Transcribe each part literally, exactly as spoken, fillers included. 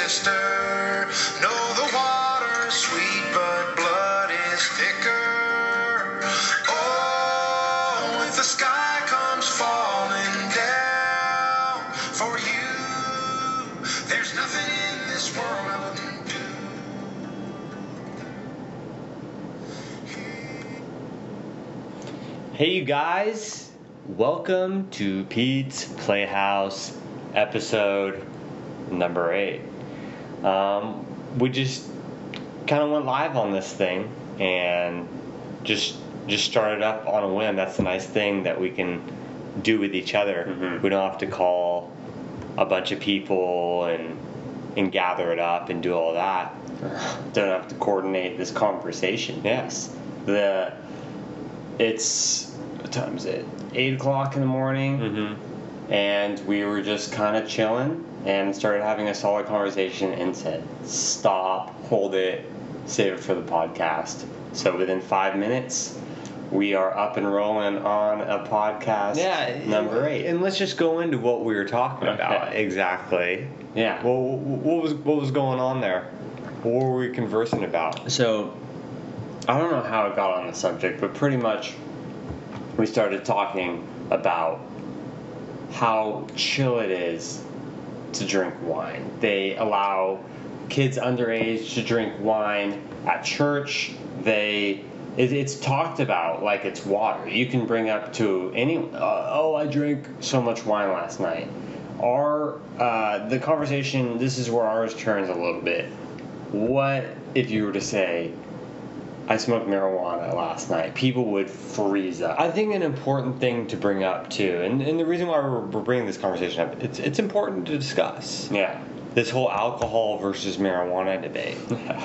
sister. No, the water's sweet, but blood is thicker. Oh, if the sky comes falling down for you, there's nothing in this world I wouldn't do. Hey you guys, welcome to Pete's Playhouse episode number eight. Um, we just kind of went live on this thing and just just started up on a whim. That's the nice thing that we can do with each other. Mm-hmm. We don't have to call a bunch of people and and gather it up and do all that. Don't have to coordinate this conversation. Yes. The it's what time is it? Eight o'clock in the morning, Mm-hmm. and we were just kind of chilling and started having a solid conversation and said, "Stop, hold it, save it for the podcast." So within five minutes, we are up and rolling on a podcast. Yeah, number eight. And let's just go into what we were talking about Okay. exactly. Yeah. Well, what was what was going on there? What were we conversing about? So, I don't know how it got on the subject, but pretty much we started talking about how chill it is to drink wine. They allow kids underage to drink wine at church. They it, it's talked about like it's water. You can bring up to any. Uh, oh, I drank so much wine last night. Our uh, the conversation. This is where ours turns a little bit. What if you were to say, I smoked marijuana last night? People would freeze up. I think an important thing to bring up too, and, and the reason why we're, we're bringing this conversation up, it's it's important to discuss Yeah. this whole alcohol versus marijuana debate.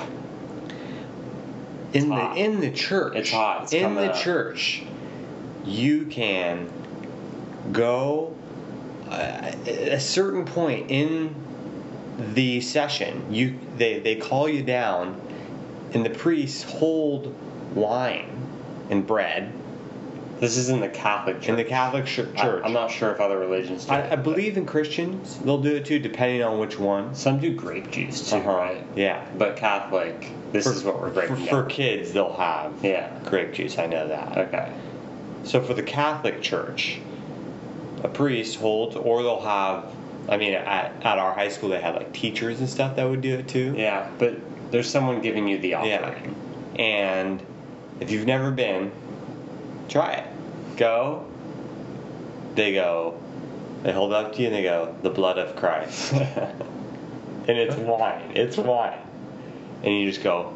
In the hot. in the church, It's hot. It's in coming the up. church, you can go uh, at a certain point in the session. You they they call you down, and the priests hold wine and bread This is in the Catholic Church. in the Catholic ch- I- church. I'm not sure if other religions do I, it, I but believe in Christians they'll do it too, depending on which one. some do grape juice too, Uh-huh. right? Yeah. But Catholic, this For- is what we're For, breaking for down. kids, they'll have Yeah. grape juice. I know that. Okay. So for the Catholic Church, a priest holds, or they'll have. I mean, at, at our high school, they had like teachers and stuff that would do it too. Yeah, but there's someone giving you the Yeah. offering. And if you've never been, try it. Go. They go. They hold up to you and they go, "The blood of Christ," and it's wine. It's wine, and you just go,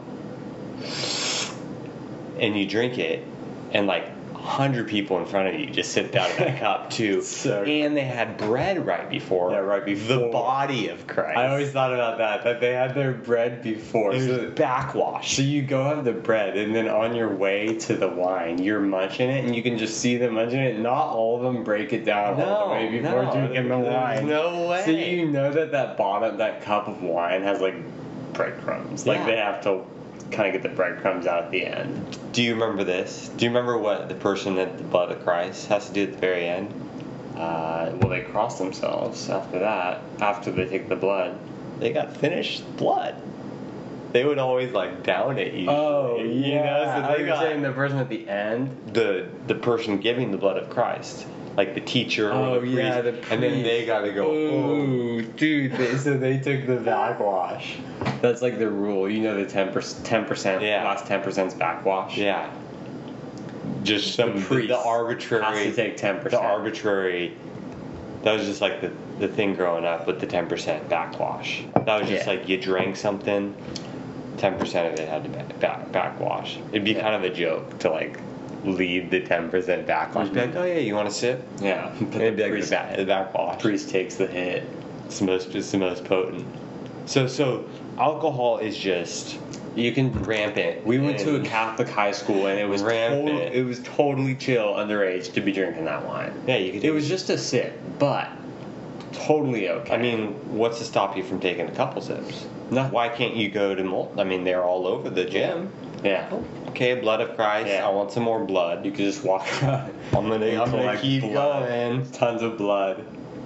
and you drink it, and like a hundred people in front of you just sit down in that cup too. So- and they had bread right before. Yeah, right the before. body of Christ. I always thought about that, that they had their bread before. it was So, backwash. so you go have the bread, and then on your way to the wine, you're munching it, and you can just see them munching it. Not all of them break it down all the way before no, drinking the there's wine. no way. So you know that that bottom, that cup of wine has like breadcrumbs. Like Yeah. they have to kind of get the breadcrumbs out at the end. Do you remember this? Do you remember what the person at the blood of Christ has to do at the very end? Uh, well, they cross themselves after that, after they take the blood. They got finished blood. They would always like down it usually. Oh, you know, so I they was got saying the person at the end. the the person giving the blood of Christ, like the teacher or the priest, Oh, the and then priest. they got to go. Oh. Ooh, dude! They, so they took the backwash. That's like the rule. You know, the ten percent, ten percent, Yeah. last ten percent is backwash. Yeah. Just some the, priest the arbitrary. has to take ten The percent. arbitrary. That was just like the the thing growing up with the ten percent backwash. That was just Yeah. like you drank something, ten percent of it had to back, back backwash. It'd be Yeah. kind of a joke to like leave the ten percent backwash. Be like, Mhm. oh yeah, you want a sip? Yeah, And but it'd be the like priest, the, back, the backwash. priest takes the hit. It's the most. It's the most potent. So so alcohol is just You can. rampant. We went to a and- Catholic high school, and it was Rampant. total, it was totally chill underage to be drinking that wine. Yeah, you could. It was just a sip, but totally okay. I mean, what's to stop you from taking a couple sips? Nothing. Why can't you go to mul? I mean, they're all over the gym. yeah. Okay, blood of Christ. Yeah. I want some more blood. You could just walk around. I'm gonna, I'm gonna collect keep blood. going. Tons of blood.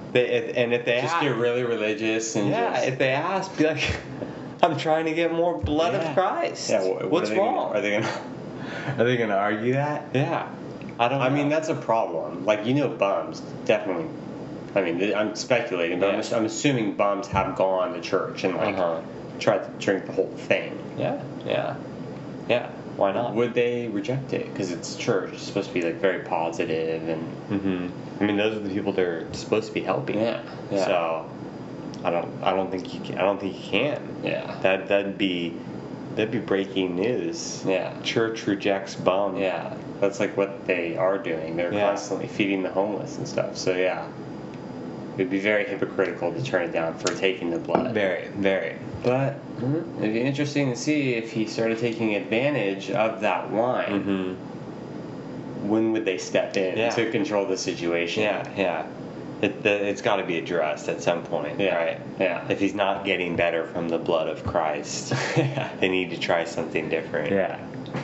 They if, and if they Just ask, get really religious and yeah, just, if they ask, be like, I'm trying to get more blood Yeah. of Christ. yeah. What, what What's are they wrong? Gonna, are they gonna? Are they gonna argue that? Yeah, I don't. I know. mean, that's a problem. Like, you know, bums definitely. I mean, th- I'm speculating, but I'm, Yeah. ass- I'm assuming bums have gone to church and like Uh-huh. tried to drink the whole thing. Yeah, yeah, yeah. Why not? Would they reject it? Because it's church. It's supposed to be like very positive and hmm I mean, those are the people they're supposed to be helping. yeah, yeah, So, I don't. I don't think you. Can, I don't think you can. yeah, That that'd be that'd be breaking news. yeah, Church rejects bum. yeah. That's like what they are doing. They're Yeah. constantly feeding the homeless and stuff. So yeah, it'd be very hypocritical to turn it down for taking the blood. Very, very. But it'd be interesting to see if he started taking advantage of that wine. Mm-hmm. When would they step in Yeah. to control the situation? Yeah, yeah. It, the, it's got to be addressed at some point, Yeah. right? Yeah. If he's not getting better from the blood of Christ, yeah. they need to try something different. Yeah.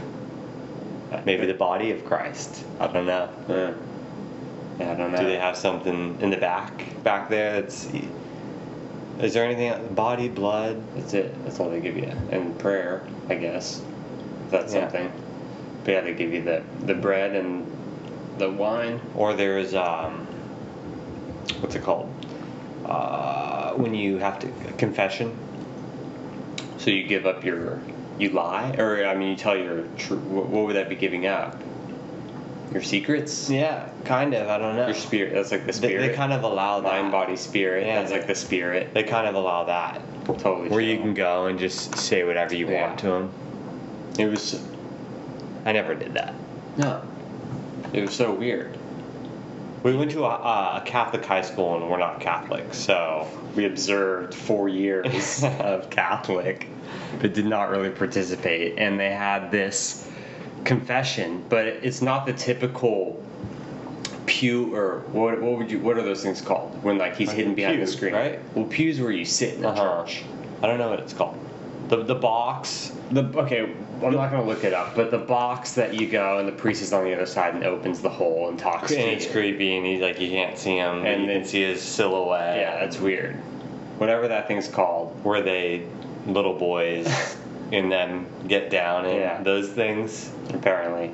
Maybe the body of Christ. I don't know. Yeah. Yeah, I don't know. Do they have something in the back, back there? That's. Is there anything? Body, blood. That's it. That's all they give you. And prayer, I guess. If that's Yeah. something. But yeah, they give you the, the bread and the wine. Or there's um, what's it called? Uh, when you have to confession. So you give up your, you lie? Or, I mean, you tell your true, what, what would that be giving up? Your secrets? Yeah, kind of. I don't know. Your spirit. That's like the They, spirit. they kind of allow that. Mind, body, spirit. Yeah, That's they- like the spirit. They kind of allow that, Totally. where you chill. can go and just say whatever you Yeah. want to them. It was, I never did that. no. It was so weird. We went to a, a Catholic high school, and we're not Catholic, so We observed four years of Catholic, but did not really participate. And they had this confession, but it's not the typical pew or what? What would you? What are those things called? When like he's Like hidden a behind pew, the screen, right? Well, pews where you sit in a Uh-huh. church. I don't know what it's called. The the box. The okay, I'm not gonna look it up, but the box that you go and the priest is on the other side and opens the hole and talks And to it's you. creepy, and he's like, you can't see him, and And you can it's- see his silhouette. Yeah, that's weird. Whatever that thing's called. Where they little boys and them get down and Yeah. those things. Apparently.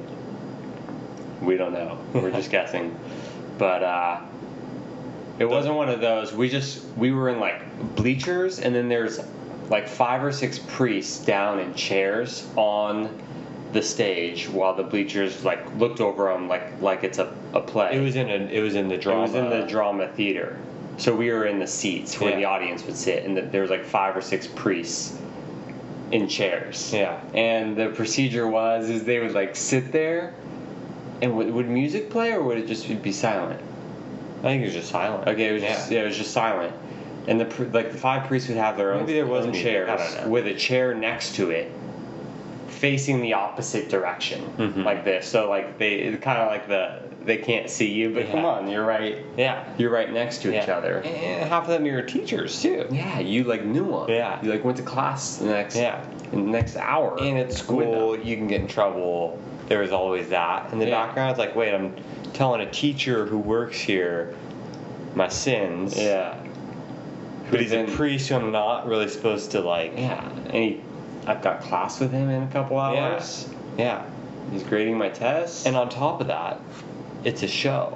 We don't know. We're just guessing. But uh it wasn't one of those. We just we were in like bleachers and then there's like five or six priests down in chairs on the stage while the bleachers like looked over them like like it's a, a play. It was in a. It was in the It drama. was in the drama theater. So we were in the seats where Yeah. the audience would sit and the, there was like five or six priests in chairs. Yeah. And the procedure was is they would like sit there and would, would music play or would it just be silent? I think it was just silent. Okay, it was just yeah, it was just silent. And the pr- like the five priests would have their own, Maybe there was own music, chairs I don't know. with a chair next to it facing the opposite direction Mhm. like this. So like they kind of like the they can't see you, but Yeah. come on, you're right. Yeah. You're right next to each Yeah. other. And half of them are teachers too. Yeah, you like knew them. Yeah. You like went to class the next Yeah. in the next hour. And at with school, them. you can get in trouble. There was always that in the Yeah. background. It's like, wait, I'm telling a teacher who works here my sins. Yeah. But he's a then- priest who I'm not really supposed to like. Yeah. And he, I've got class with him in a couple Yeah. hours. Yeah. He's grading my tests. And on top of that, it's a show.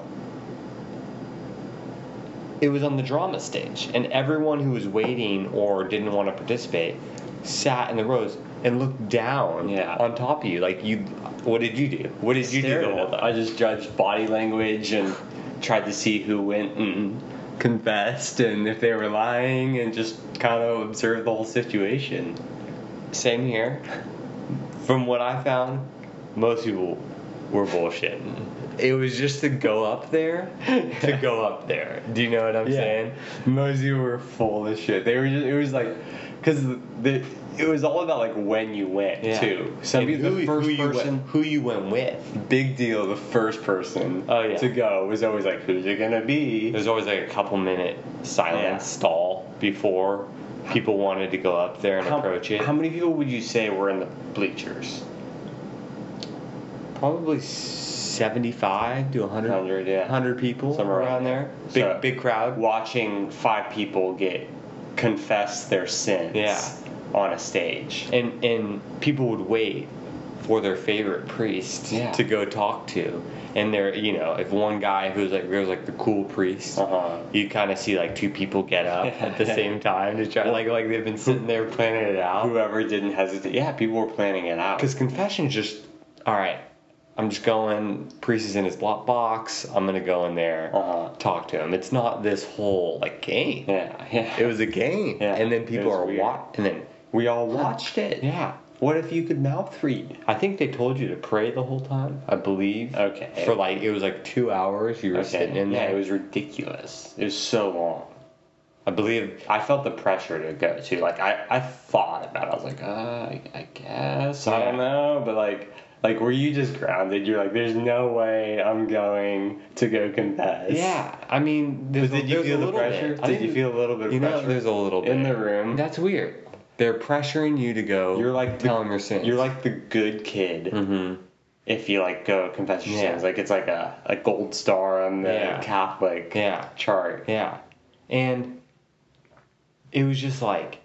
It was on the drama stage, and everyone who was waiting or didn't want to participate sat in the rows and looked down Yeah. on top of you. Like, you, what did you do? What did you do Stared the at whole him. time? I just judged body language and tried to see who went and confessed and if they were lying and just kind of observed the whole situation. Same here. From what I found, most people were bullshitting. It was just to go up there, to go up there. Do you know what I'm Yeah. saying? Most of you were full of shit. They were just, it was like, because the it was all about like when you went Yeah. too. Some And people, who, the first who you person, went, who you went with. big deal. The first person Oh, yeah. to go was always like, who's it gonna be? There's always like a couple minute silence Yeah. stall before people wanted to go up there and How, approach it. how many people would you say were in the bleachers? Probably seventy-five to one hundred, one hundred, yeah. one hundred people Somewhere around around there. there. Big So- big crowd. Watching five people get confess their sins Yeah. on a stage. And and people would wait for their favorite priest Yeah. to go talk to. And they're, you know, if one guy who's like, was like the cool priest, Uh-huh. you kind of see like two people get up at the same time to try, like, like they've been sitting there planning it out. Whoever didn't hesitate. Yeah, people were planning it out. Because confession's just, all right, I'm just going, priest is in his block box, I'm going to go in there, Uh-huh. talk to him. It's not this whole, like, game. Yeah, yeah. It was a game. Yeah, And then it people was are weird. watching, and then, We all watched it. yeah. What if you could mouth read? I think they told you to pray the whole time, I believe. Okay. For like, it was like two hours you were Okay. sitting in yeah, there. it was ridiculous. It was so long. I believe, I felt the pressure to go too. Like I, I thought about it. I was like, uh, I, I guess I don't Yeah. know, but like, like were you just grounded? You're like, there's no way I'm going to go confess. yeah, I mean, there's, But did you there's feel a the little pressure? bit. I Did you think- feel a little bit of You know, pressure? there's a little bit. in the room. That's weird. They're pressuring you to go. You're like the- tell them your sins. You're like the good kid. Mm-hmm. If you like go confess your Yeah. sins, like it's like a, a gold star on the Yeah. Catholic Yeah. chart. Yeah, and it was just like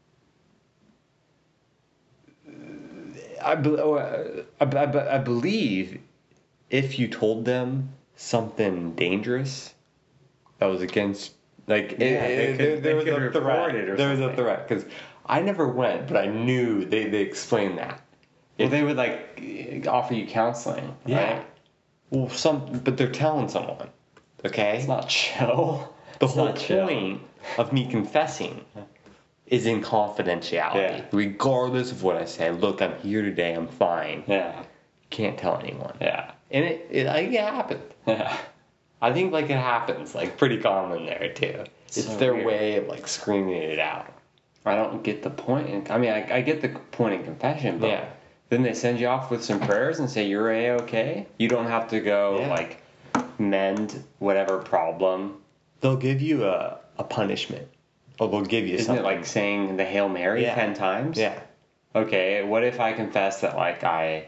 I, be- uh, I, I, I believe if you told them something dangerous that was against, like, it- Yeah, they it- could- there, they there was could a report threat. it or there was a something. threat because I never went, but I knew they they explained that. Well, they would like offer you counseling. Yeah. Right? Well, some, but they're telling someone. Okay. It's not chill. The It's whole not chill. point of me confessing is in confidentiality. Yeah. Regardless of what I say, look, I'm here today, I'm fine. Yeah. Can't tell anyone. Yeah. And it, it I think it happened. Yeah. I think like it happens, like pretty common there too. It's So their weird. way of like screaming it out. I don't get the point. In, I mean, I, I get the point in confession, but Yeah. then they send you off with some prayers and say you're a okay. You don't have to go Yeah. like mend whatever problem. They'll give you a, a punishment. Or they'll give you Isn't something. it like saying the Hail Mary Yeah. ten times? Yeah. Okay, what if I confess that like I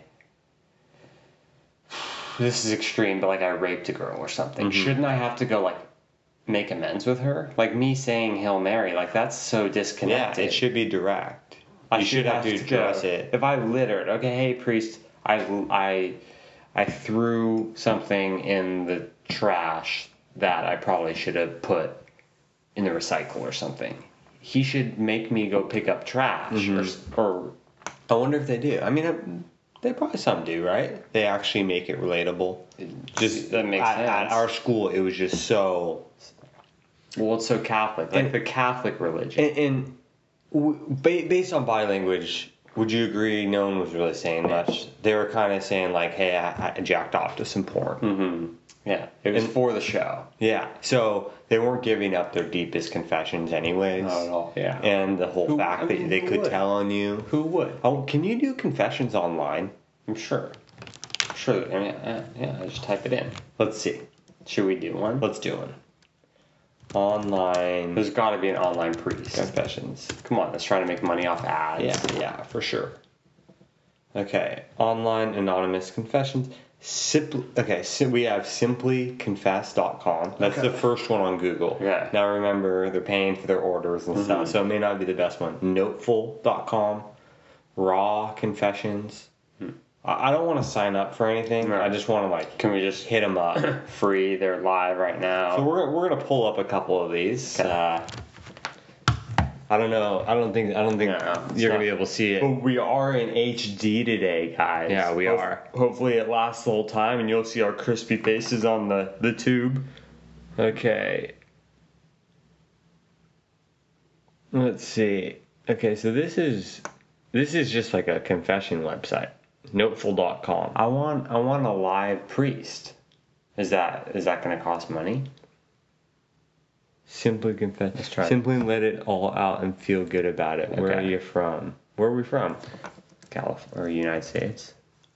this is extreme, but like I raped a girl or something? Mhm. Shouldn't I have to go like make amends with her? Like me saying Hail Mary, like that's so Yeah, disconnected. it should be direct. I you should have to go- address it. If I littered, okay, hey priest, I I I threw something in the trash that I probably should have put in the recycle or something. He should make me go pick up trash Mhm. or, s- or I wonder if they do. I mean, uh, they probably some do, right? They actually make it relatable. Just that makes at, sense. At our school, it was just so. well, it's so Catholic, like And- the Catholic religion. And, and w- ba- based on body language, would you agree? No one was really saying much. They were kind of saying like, "Hey, I, I jacked off to some porn." hmm Yeah, it was And- for the show. Yeah. So they weren't giving up their deepest confessions, anyways. Not at all. Yeah. And the whole Who- fact I that mean, they who could would? tell on you. Who would? Oh, can you do confessions online? I'm sure. Sure. I mean, yeah, yeah, I just type it in. Let's see. Should we do one? Let's do one. Online There's got to be an online priest. confessions. Come on, let's try to make money off ads. Yeah, yeah, for sure. Okay, online anonymous confessions. Simply, okay, so we have simply confess dot com. That's Okay. the first one on Google. Yeah. Now remember, they're paying for their orders and stuff, Mhm. so it may not be the best one. Noteful dot com, raw confessions. Hmm. I I don't want to sign up for anything. Right. I just want to like Can we just hit them up. free? They're live right now. So we're we're gonna pull up a couple of these. Okay. Uh, I don't know. I don't think I don't think No, it's you're not- gonna be able to see it. But we are in H D today, guys. Yeah, we Hope- are. Hopefully it lasts the whole time and you'll see our crispy faces on the, the tube. Okay. Let's see. Okay, so this is this is just like a confession website. Noteful dot com. I want I want a live priest. Is that is that gonna cost money? Simply confess. Let's try it. Simply let it all out and feel good about it. Where are Okay. you from? Where are we from? California or United States?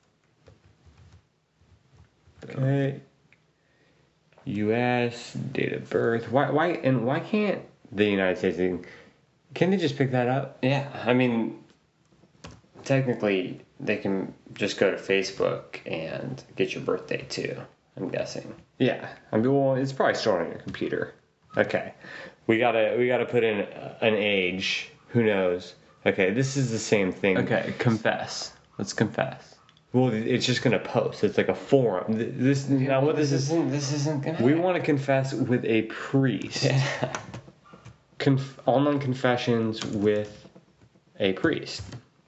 Okay. U S date of birth. Why why and why can't the United States? Can they just pick that up? Yeah, I mean technically, they can just go to Facebook and get your birthday too. I'm guessing. Yeah, I mean, well, it's probably stored on your computer. Okay, we gotta we gotta put in an age. Who knows? Okay, this is the same thing. Okay, confess. Let's confess. Well, it's just gonna post. It's like a forum. Th- This now what this is. isn't this isn't gonna. We want to confess with a priest. Yeah. Conf- online confessions with a priest.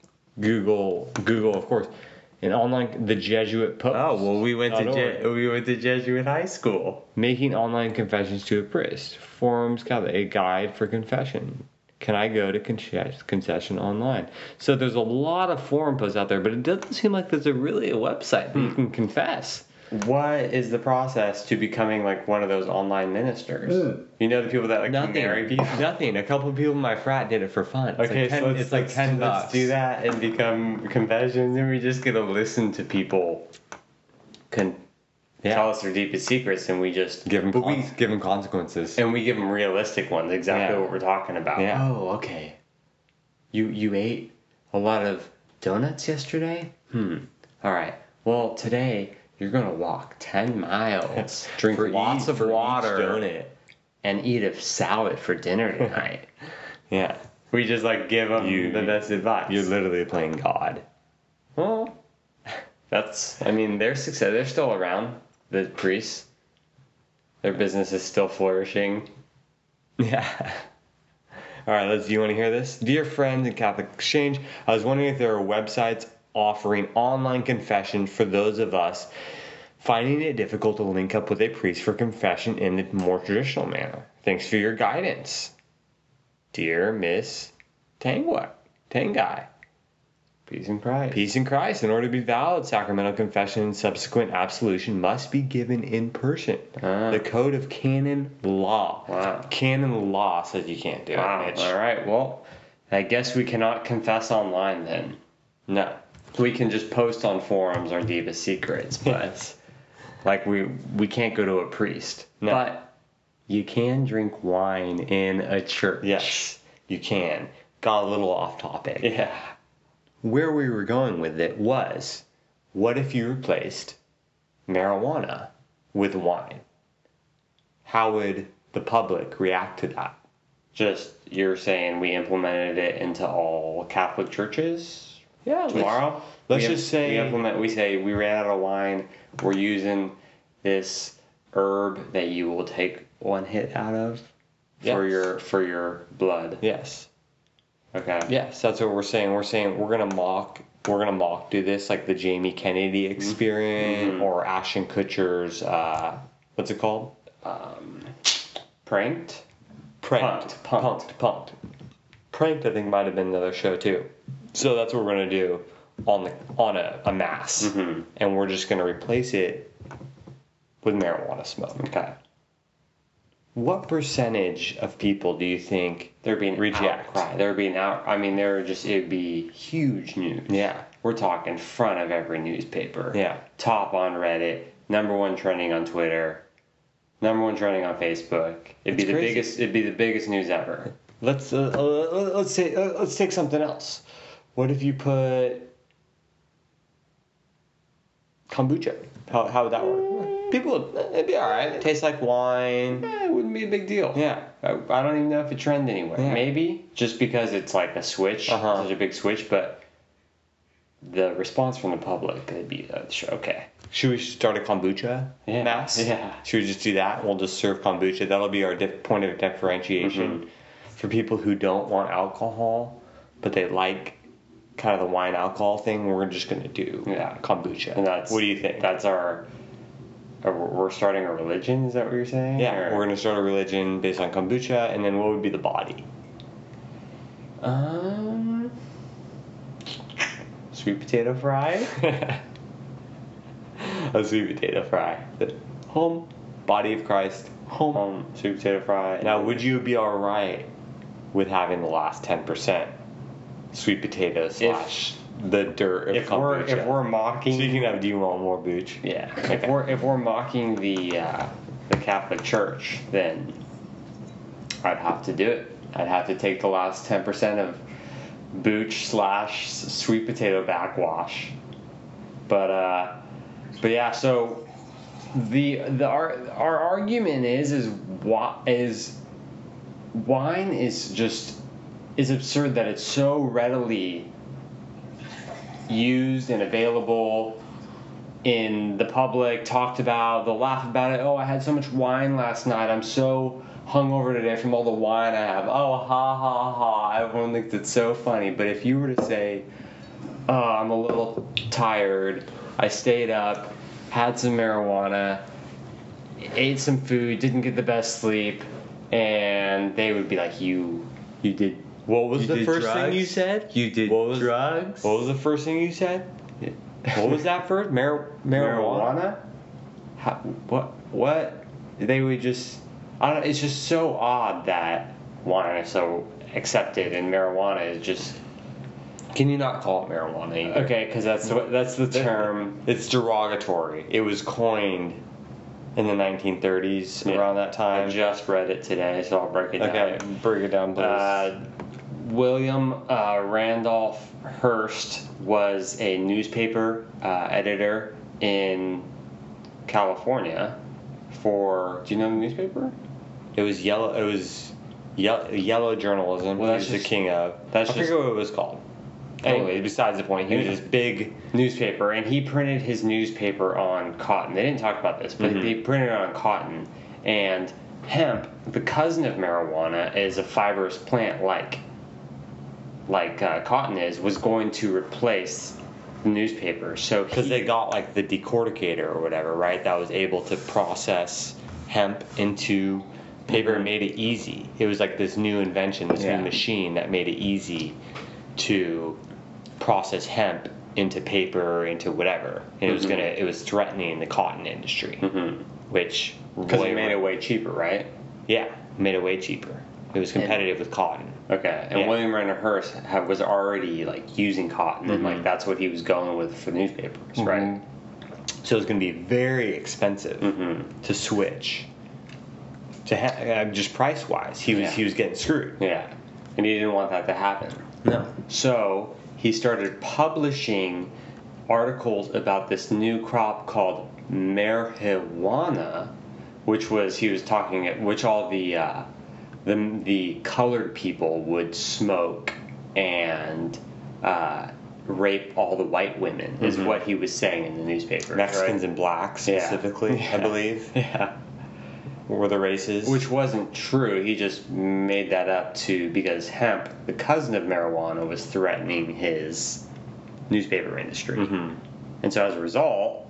Google Google of course. And online the Jesuit post. Oh well, we went to Dot Je- org. we went to Jesuit high school. Making online confessions to a priest. Forums Gather, a guide for confession. Can I go to con- confession online? So there's a lot of forum posts out there, but it doesn't seem like there's a really a website that you can confess. What is the process to becoming like one of those online ministers? Mm. You know the people that like Nothing. marry people. Nothing. A couple of people in my frat did it for fun. It's Okay, like ten, so let's, it's like let's, ten let's bucks. do that and become confessions, and we just get to listen to people con- Yeah. tell us their deepest secrets, and we just Give them, but we, give them consequences. and we give them realistic ones, exactly Yeah. what we're talking about. Yeah. Oh, okay. You you ate a lot of donuts yesterday? Hmm. All right. Well, today you're gonna walk ten miles, drink For lots each- of for each water, donut. and eat a salad for dinner tonight. Yeah. We just like give them You- the best advice. You're literally playing God. Well, that's. I mean, they're success. They're still around. The priests. Their business is still flourishing. Yeah. All right, let's. Do you want to hear this? Dear friends in Catholic Exchange, I was wondering if there are websites offering online confession for those of us finding it difficult to link up with a priest for confession in the more traditional manner. Thanks for your guidance. Dear Miss Tangwa, Tangai. Peace and pride. Peace in Christ. In order to be valid, sacramental confession and subsequent absolution must be given in person. Ah. The Code of Canon Law. Wow. Canon Law says you can't do Wow. it, Mitch. All right. Well, I guess we cannot confess online then. No. We can just post on forums our deepest secrets, but Yes. like we we can't go to a priest. No. But you can drink wine in a church. Yes, you can. Got a little off topic. Yeah. Where we were going with it was, what if you replaced marijuana with wine? How would the public react to that? Just you're saying we implemented it into all Catholic churches Yeah, tomorrow. let's We im- just say- we implement. We say we ran out of wine. We're using this herb that you will take one hit out of for Yes. your for your blood. Yes. Okay. Yes, that's what we're saying. We're saying we're gonna mock. We're gonna mock do this like the Jamie Kennedy experiment Mhm. or Ashton Kutcher's. Uh, what's it called? Um, pranked. Pranked. Punked. Punked. Punked. Pranked. I think might have been another show too. So that's what we're gonna do on the on a, a mass, Mhm. and we're just gonna replace it with marijuana smoke. Okay. What percentage of people do you think There'd be an reject? outcry. There'd be an out. I mean, there would just it'd be huge news. Yeah. We're talking front of every newspaper. Yeah. Top on Reddit. Number one trending on Twitter. Number one trending on Facebook. It'd be It's the crazy. biggest. It'd be the biggest news ever. Let's uh, uh, let's say uh, let's take something else. What if you put kombucha? How how would that work? People, would- it'd be all right. It tastes like wine. Eh, it wouldn't be a big deal. Yeah. I, I don't even know if it trend anywhere. Yeah. Maybe just because it's like a switch, Uh-huh. such a big switch, but the response from the public could be uh, sure, okay. Should we start a kombucha Yeah. mass? Yeah. Should we just do that? We'll just serve kombucha. That'll be our dif- point of differentiation Mm-hmm. for people who don't want alcohol, but they like kind of the wine alcohol thing. We're just gonna do Yeah. kombucha. And that's what do you think? That's our. our we're starting a religion. Is that what you're saying? Yeah, Or- we're gonna start a religion based on kombucha, and then what would be the body? Um. Sweet potato fry. A sweet potato fry. The home body of Christ. Home. Um, sweet potato fry. Now, would you be all right with having the last ten percent sweet potato slash the dirt of if we're kombucha? if we're mocking Speaking of, do you want more booch? yeah if we're if we're mocking the uh, the Catholic Church, then I'd have to do it. I'd have to take the last ten percent of booch slash sweet potato backwash. But uh, but yeah, so the the our our argument is is wa- is wine is just is absurd that it's so readily used and available in the public, talked about, they'll laugh about it. Oh, I had so much wine last night. I'm so hungover today from all the wine I have. Oh, ha ha ha. Everyone thinks it's so funny. But if you were to say, oh, I'm a little tired, I stayed up, had some marijuana, ate some food, didn't get the best sleep, and they would be like, you, you did. What was you the did first drugs? thing you said? You did What was, drugs. What was the first thing you said? What was that first? Mar- marijuana? marijuana? How, what? What? They would just. I don't. It's just so odd that wine is so accepted and marijuana is just. Can you not call it marijuana either? Okay, because that's what that's the term. It's derogatory. It was coined in the nineteen thirties, Yeah. around that I time. just read it today, so I'll break it down. Okay, break it down, please. Uh, William uh, Randolph Hearst was a newspaper uh, editor in California for. Do you know the newspaper? it was yellow. It was yellow, yellow journalism. Well, he that's was the just- king of. that's I forget just- what it was called. Anyway, besides the point, he was this big. Newspaper, and he printed his newspaper on cotton. They didn't talk about this, but Mhm. they printed it on cotton. And hemp, the cousin of marijuana, is a fibrous plant like like uh, cotton is, was going to replace the newspaper. So Because he- they got like the decorticator or whatever, right? That was able to process hemp into paper and Mhm. made it easy. It was like this new invention, this Yeah. new machine that made it easy to process hemp into paper, into whatever. And it was Mhm. gonna, it was threatening the cotton industry, Mhm. which Because Roy- it made it way cheaper, right? yeah, made it way cheaper. It was competitive with cotton. Okay, and Yeah. William Randolph Hearst had, was already like using cotton, and Mhm. like that's what he was going with for newspapers, right? Mhm. So it was going to be very expensive Mm-hmm. to switch. To ha- uh, just price wise, he was Yeah. he was getting screwed. Yeah, and he didn't want that to happen. No. So he started publishing articles about this new crop called marijuana, which was he was talking which all the uh, the the colored people would smoke and uh, rape all the white women is Mhm. what he was saying in the newspaper. Mexicans right? and blacks Yeah. specifically, I Yeah. believe, Yeah. were the races. Which wasn't true. He just made that up to because hemp, the cousin of marijuana, was threatening his newspaper industry. hmm And so as a result,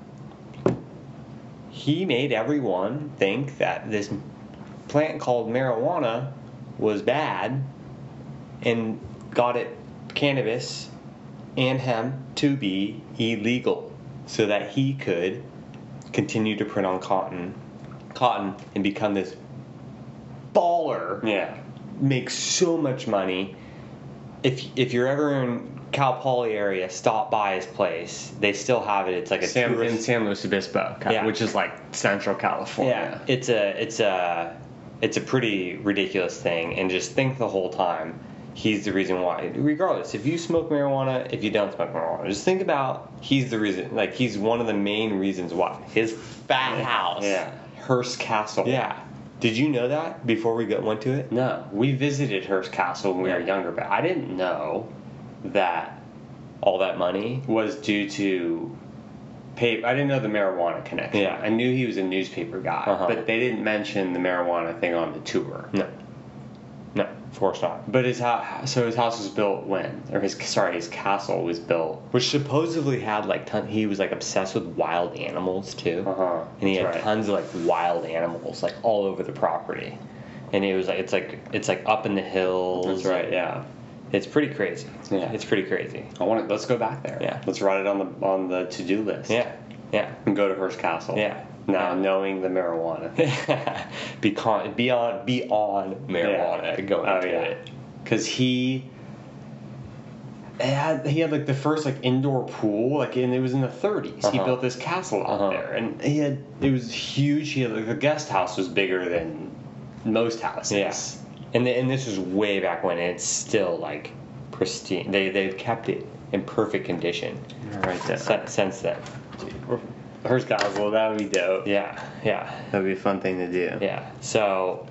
he made everyone think that this plant called marijuana was bad, and got it cannabis and hemp to be illegal, so that he could continue to print on cotton, cotton, and become this baller. yeah. Make so much money. If if you're ever in Cal Poly area, stop by his place. They still have it. It's like a Sam, in tourist. San Luis Obispo, Yeah. which is like Central California. Yeah, it's a it's a it's a pretty ridiculous thing, and just think the whole time he's the reason why. Regardless, if you smoke marijuana, if you don't smoke marijuana, just think about he's the reason. Like he's one of the main reasons why. His fat house, Yeah. Hearst Castle. yeah. Did you know that before we got went to it? No, we visited Hearst Castle when we were Yeah. younger, but I didn't know that All that money. was due to pay. I didn't know the marijuana connection. Yeah. I knew he was a newspaper guy, Uh-huh. but they didn't mention the marijuana thing on the tour. No, no, of course not. But his house, so his house was built when, or his sorry, his castle was built. Which supposedly had like ton. He was like obsessed with wild animals too. Uh huh. And he had right. tons of like wild animals like all over the property, and it was like it's like it's like up in the hills. That's right. Yeah. It's pretty crazy. Yeah. It's pretty crazy. I want to. Let's go back there. Yeah. Let's write it on the on the to do list. Yeah, yeah, And go to Hearst Castle. yeah. Now Yeah. knowing the marijuana. be con- be on be on marijuana Yeah. going Oh to yeah. it. Because he. It had, he had like the first like indoor pool like and it was in the thirties. He Uh-huh. built this castle out Uh-huh. there and he had it was huge. He had like the guest house was bigger than most houses. Yeah. And th- and this was way back when, and it's still like pristine. They they've kept it in perfect condition. Right there. Since, since then. Hearst Castle, that would be dope. Yeah, yeah, That would be a fun thing to do. yeah. So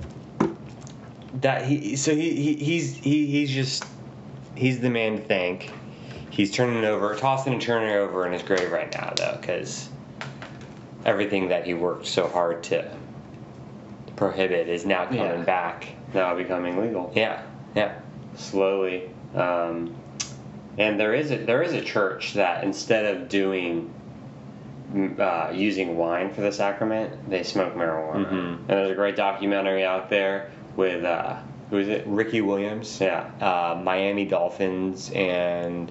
that he so he, he he's he, he's just he's the man to thank. He's turning over, tossing and turning over in his grave right now, though, because everything that he worked so hard to prohibit is now coming Yeah. back. Now becoming legal. Yeah, yeah. Slowly. Um, and there is a there is a church that instead of doing mm, uh, using wine for the sacrament, they smoke marijuana. Mhm. And there's a great documentary out there with uh, who is it? Ricky Williams, Yeah. uh, Miami Dolphins, and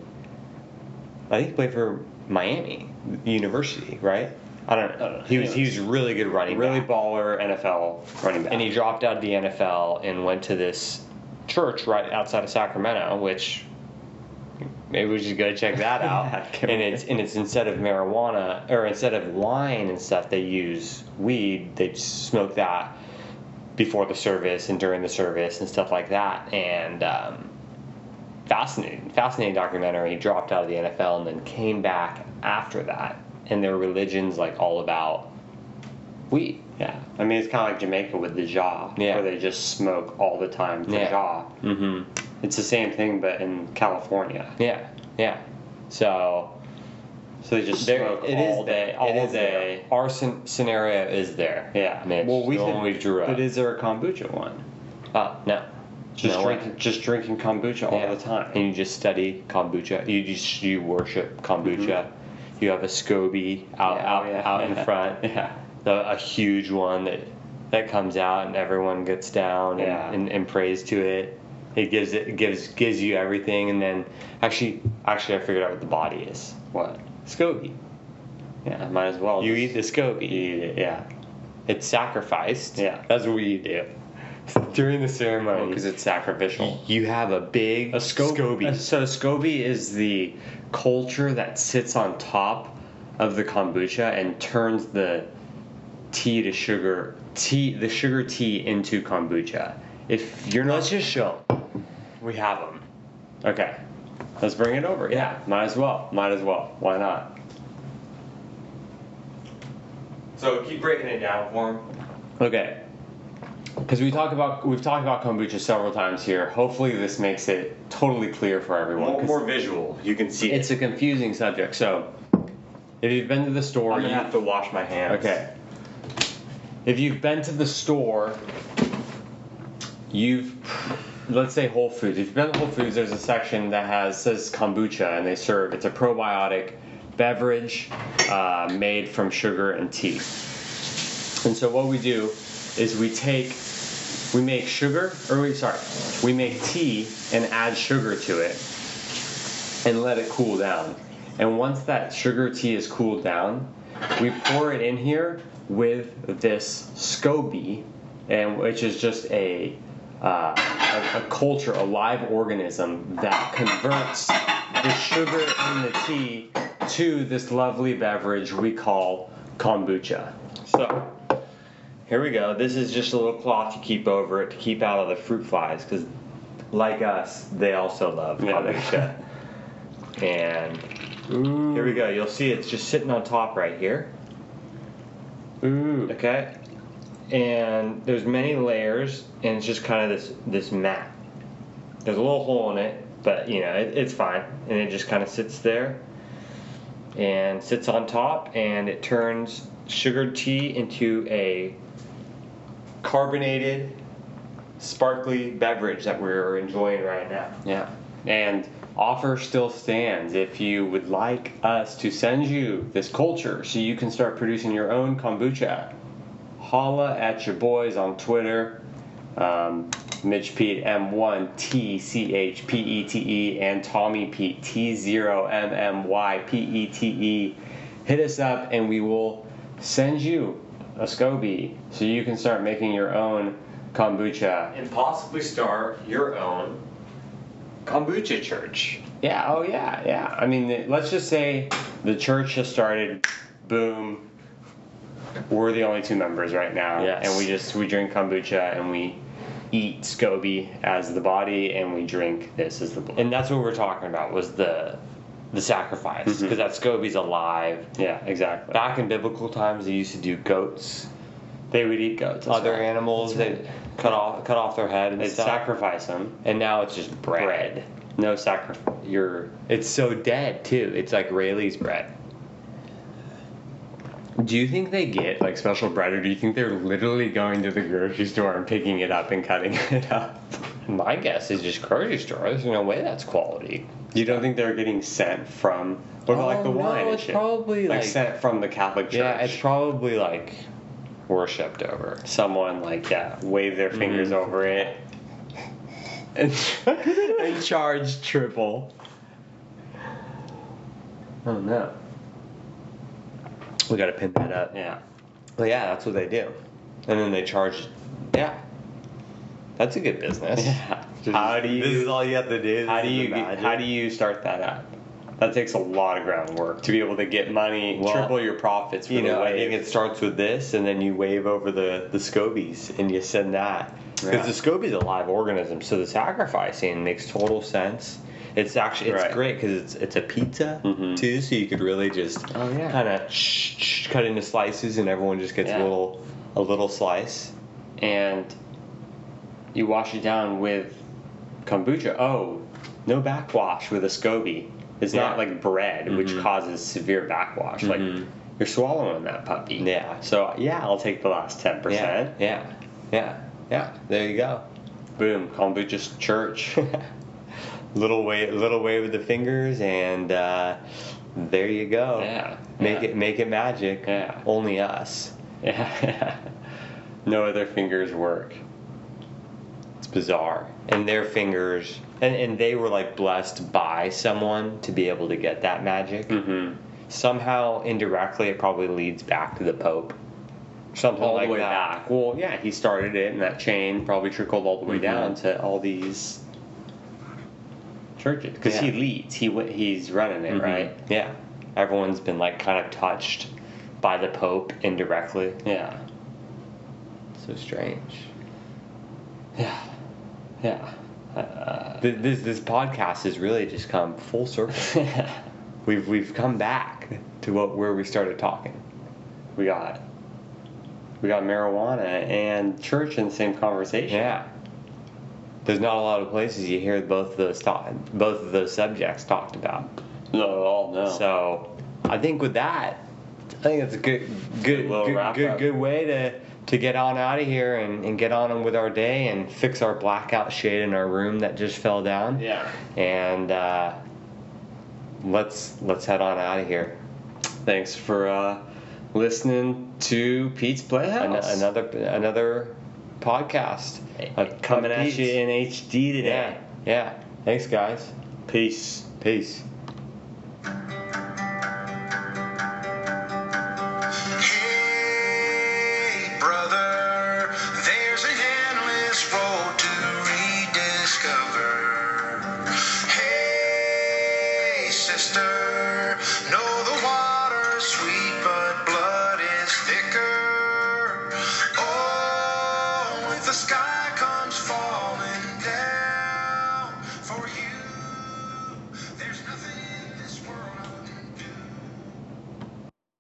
I think he played for Miami University, right? I don't know. He was he was really good running Really back. baller N F L running back. And he dropped out of the N F L and went to this church right outside of Sacramento, which maybe we should go check that out. Yeah, and it's and it's instead of marijuana or instead of wine and stuff, they use weed. They smoke that before the service and during the service and stuff like that. And um, fascinating, fascinating documentary. He dropped out of the N F L and then came back after that, and their religion's like all about weed. Yeah. I mean, it's kind of like Jamaica with the jaw, Yeah. where they just smoke all the time for Yeah. jaw. Mm-hmm. It's the same thing, but in California. Yeah, yeah. So So they just there, smoke it all is day, there. all It is day. there. Our scen- scenario is there. Yeah. Mitch, well, we the could, one we drew up. But is there a kombucha one? Uh, no. Just No way. drinking, just drinking kombucha all Yeah. the time. And you just study kombucha. You just you worship kombucha. You have a SCOBY out Mm-hmm. Yeah, out, oh, yeah. out in Yeah. front. Yeah. The, a huge one that that comes out and everyone gets down and, Yeah. and, and prays to it. It gives it gives gives you everything, and then actually actually I figured out what the body is. What? SCOBY. Yeah, might as well. You just- eat the SCOBY. You eat it. Yeah. It's sacrificed. Yeah. That's what you do. During the ceremony, Because it's sacrificial. you have a big A sco- SCOBY. uh, So SCOBY is the culture that sits on top of the kombucha and turns the tea to sugar tea the sugar tea into kombucha. If you're not, Let's just show 'em. We have them. okay, let's bring it over. Yeah, might as well. Might as well. Why not? So keep breaking it down for him. Okay. Because we talk about we've talked about kombucha several times here. Hopefully, this makes it totally clear for everyone. More, 'cause more visual. You can see it's it. a confusing subject. So, if you've been to the store, I'm gonna you, have to wash my hands. okay. If you've been to the store, you've let's say Whole Foods. If you've been to Whole Foods, there's a section that has says kombucha, and they serve it's a probiotic beverage uh, made from sugar and tea. And so what we do is we take we make sugar or we sorry we make tea and add sugar to it and let it cool down. And once that sugar tea is cooled down, we pour it in here with this SCOBY, and which is just a uh, a, a culture, a live organism that converts the sugar in the tea to this lovely beverage we call kombucha. So here we go. This is just a little cloth you keep over it to keep out of the fruit flies, because like us, they also love Yeah. kombucha. And Ooh. here we go. You'll see it's just sitting on top right here. Ooh. Okay. And there's many layers, and it's just kind of this this mat. There's a little hole in it, but you know it, it's fine, and it just kind of sits there and sits on top, and it turns sugared tea into a carbonated, sparkly beverage that we're enjoying right now. Yeah. And offer still stands if you would like us to send you this culture so you can start producing your own kombucha. Holla at your boys on Twitter. Um, Mitch Pete M one T C H P E T E and Tommy Pete T zero M M Y P E T E. Hit us up and we will send you a SCOBY so you can start making your own kombucha. And possibly start your own kombucha church. Yeah, oh yeah, yeah. I mean, th- let's just say the church has started, boom. We're the only two members right now, Yes. and we just we drink kombucha and we eat SCOBY as the body, and we drink this as the blood. And that's what we're talking about was the the sacrifice, because Mhm. that SCOBY's alive. Yeah, exactly. Back in biblical times, they used to do goats, They would eat goats. that's other right. animals. That's They cut off cut off their head and They'd stuff. sacrifice them. And now it's just bread. Bread. No sacrifice. You're It's so dead too. It's like Rayleigh's bread. Do you think they get like special bread, or do you think they're literally going to the grocery store and picking it up and cutting it up? My guess is just grocery store. There's no way that's quality. You don't think they're getting sent from? What about like the Oh, no, wine and it's shit? probably, like, like- sent from the Catholic Church. Yeah, it's probably like worshipped over. Someone like yeah, wave their fingers Mhm. over it. And, and charge triple. Oh no. We gotta pin that up. Yeah. Well, yeah, that's what they do. And then they charge. Yeah. That's a good business. Yeah. How do you? This is all you have to do. How do you how do you start that up? That takes a lot of groundwork to be able to get money, Well, triple your profits for You the know, I wave. think it starts with this, and then you wave over the the scobies, and you send that because Yeah. the scobie's a live organism, so the sacrificing makes total sense. It's actually it's Right. great because it's it's a pizza Mhm. too, so you could really just Oh, yeah. kind of cut into slices, and everyone just gets Yeah. a little a little slice. and you wash it down with kombucha. Oh, no backwash with a SCOBY. It's Yeah. not like bread, which Mhm. causes severe backwash. Mhm. Like you're swallowing that puppy. Yeah. So yeah, I'll take the last ten Yeah, percent. yeah, yeah, yeah. There you go. Boom, kombucha's church. little wave, little wave with the fingers, and uh, there you go. Yeah, Make yeah. it, make it magic. Yeah. Only us. Yeah. No other fingers work. It's bizarre. And their fingers, and, and they were like blessed by someone to be able to get that magic. Mm-hmm. Somehow, indirectly, it probably leads back to the Pope. Something All like the way that. back. Well, yeah, he started it, and that chain probably trickled all the way Mhm. down to all these churches because he Yeah. leads. He w- he's running it, Mhm. right? Yeah. Everyone's been like kind of touched by the Pope indirectly. Yeah. So strange. Yeah. Yeah. Uh, Th- This this podcast has really just come full circle. We've we've come back to what where we started talking. we got we got marijuana and church in the same conversation. Yeah. There's not a lot of places you hear both of those talk, both of those subjects talked about. Not at all. No. So I think with that, I think it's a good good Little good wrap good, up. good way to to get on out of here and, and get on with our day and fix our blackout shade in our room that just fell down. yeah. And uh, let's let's head on out of here. Thanks for uh, listening to Pete's An- Playhouse. another another podcast of- Coming of at Pete's. you in H D Yeah, today. yeah. Thanks, guys. Peace. Peace. Hey, brother, there's an endless road to rediscover. Hey, sister, know the water's sweet, but blood is thicker. Oh, if the sky